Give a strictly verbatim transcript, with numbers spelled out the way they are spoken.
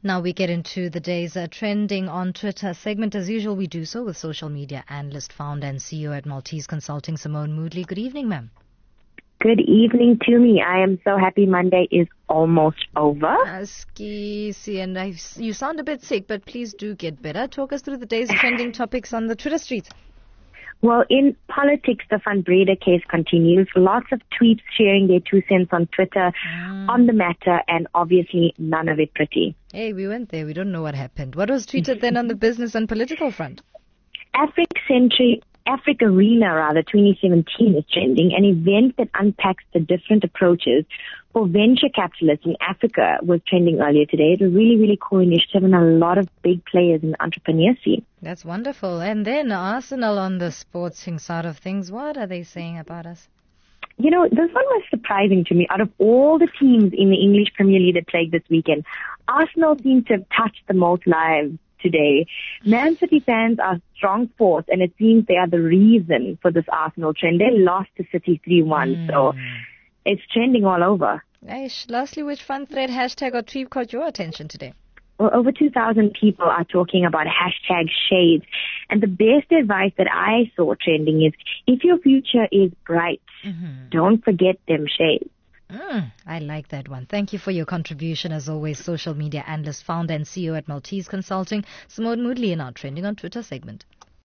Now we get into the day's uh, trending on Twitter segment. As usual, we do so with social media analyst, founder and C E O at Maltese Consulting, Simone Moodley. Good evening, ma'am. Good evening to me. I am so happy Monday is almost over. Askisi, and I, you sound a bit sick, but please do get better. Talk us through the day's trending topics on the Twitter streets. Well, in politics, the Van Breda case continues. Lots of tweets sharing their two cents on Twitter mm. on the matter, and obviously none of it pretty. Hey, we went there. We don't know what happened. What was tweeted then on the business and political front? Africa Century, Africa Arena, rather, twenty seventeen is trending. An event that unpacks the different approaches for venture capitalists in Africa was trending earlier today. It's a really, really cool initiative and a lot of big players in the entrepreneur scene. That's wonderful. And then Arsenal on the sporting side of things. What are they saying about us? You know, this one was surprising to me. Out of all the teams in the English Premier League that played this weekend, Arsenal seemed to have touched the most lives today. Man City fans are a strong force, and it seems they are the reason for this Arsenal trend. They lost to City three one, mm. so it's trending all over. Aish, lastly, which fun thread, hashtag or tweet caught your attention today? Well, over two thousand people are talking about hashtag shades. And the best advice that I saw trending is, if your future is bright, mm-hmm. don't forget them shades. Mm, I like that one. Thank you for your contribution. As always, social media analyst, founder and C E O at Maltese Consulting, Simone Moodley, in our Trending on Twitter segment.